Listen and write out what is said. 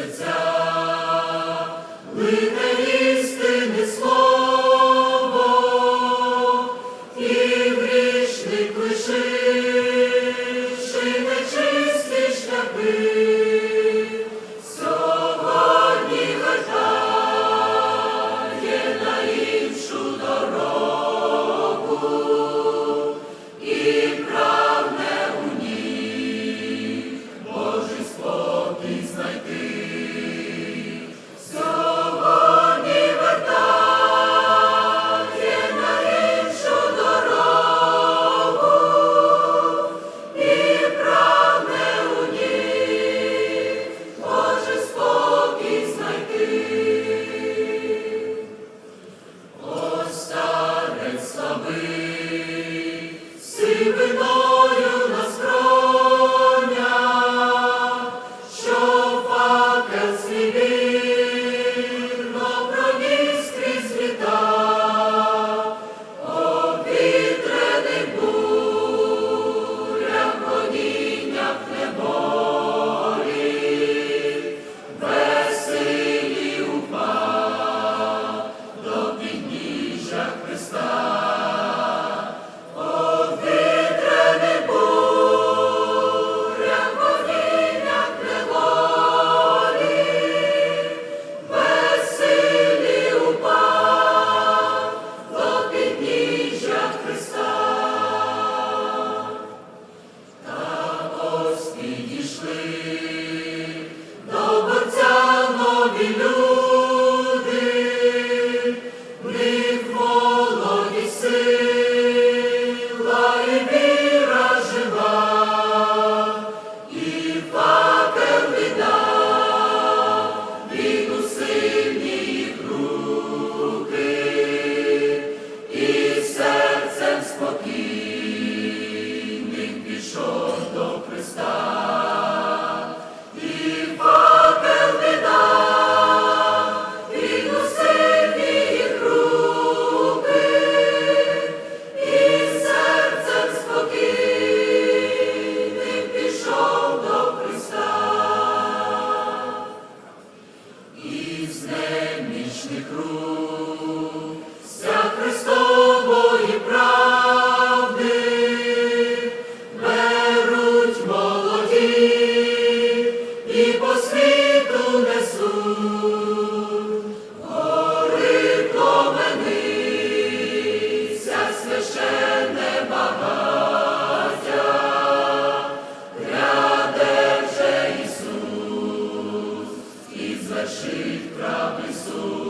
серця, лине істини слово, і грішник лишивши нечисті шляхи, сьогодні вертає на іншу дорогу і прагне у ній Божий спокій знайти. Сьогодні вертає на іншу дорогу і прагне у ній Божий спокій знайти. Ось старець слабий, сивиною на скронях, що факел свій вірно проніс крізь літа, обвітрений бурям, гоніннях неволі, безсилі упав до підніжжя Христа. Обвітрений бурям, гоніннях неволі, безсилі упав до підніжжя Христа. Та ось підійшли до борця нові люди, в них молодість, сила і віра жива, і факел віддав він у сильні їх руки, і серцем спокійним пішов до Христа. І факел віддав він у сильні їх руки, і серцем спокійним пішов до Христа. Із немічних рук ся Христової правди беруть молоді і по світу несуть. Гори пламениться священне багаття, гряде вже Ісус і звершить правий суд.